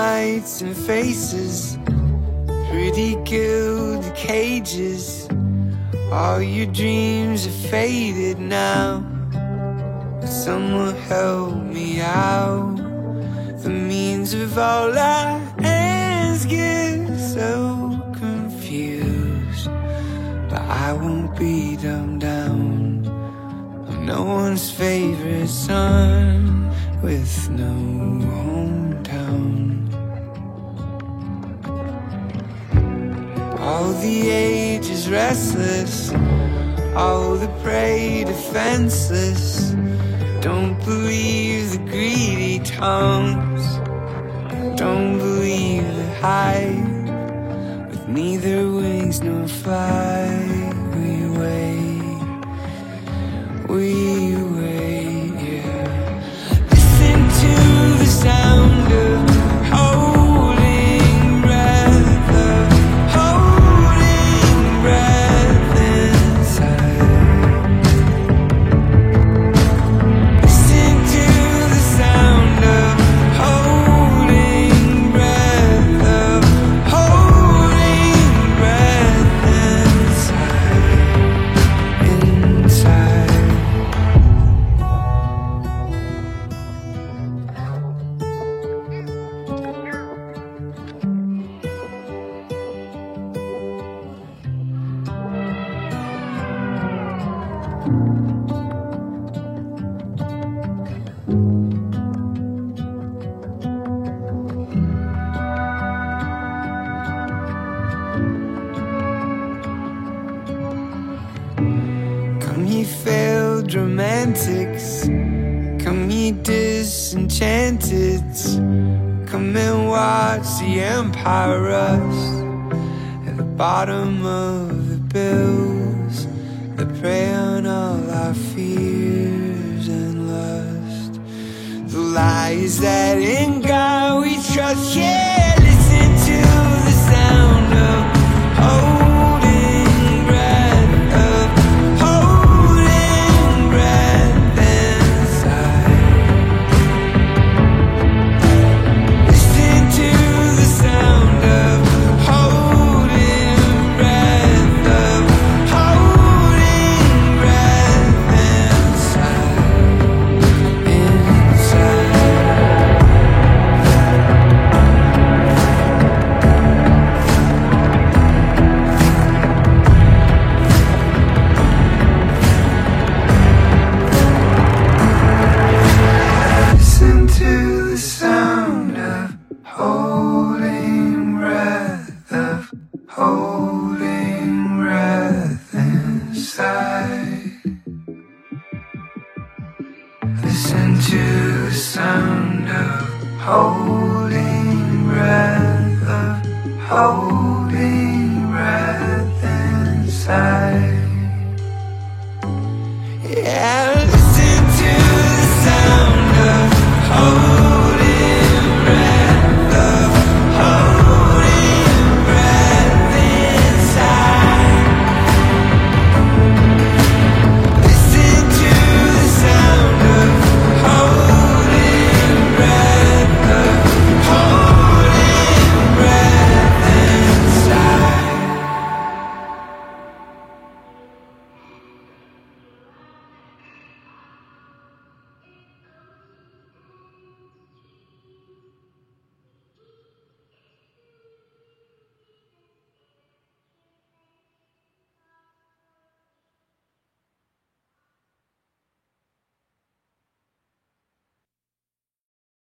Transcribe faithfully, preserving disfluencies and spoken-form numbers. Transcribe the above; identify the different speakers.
Speaker 1: nights and faces, pretty gilded cages. All your dreams are faded now, but someone help me out. The means of all our ends get so confused, but I won't be dumbed down. I'm no one's favorite son with no hometown. All the age is restless, all the prey defenseless. Don't believe the greedy tongues, don't believe the hype. With neither wings nor flight, we wait, we wait, yeah. Listen to the sound of holding breath, of holding breath inside. Listen to the sound of holding breath, of holding breath inside, inside. Come ye failed romantics, come ye disenchanted, come and watch the empire rust at the bottom of the bills that prey on all our fears and lust. The lies that in God we trust, yeah. Listen to the sound of holding breath, of holding breath inside. Listen to the sound of holding breath, of holding breath inside, inside. Listen to the sound of holding breath, of holding breath inside. Listen to the sound of holding breath, of holding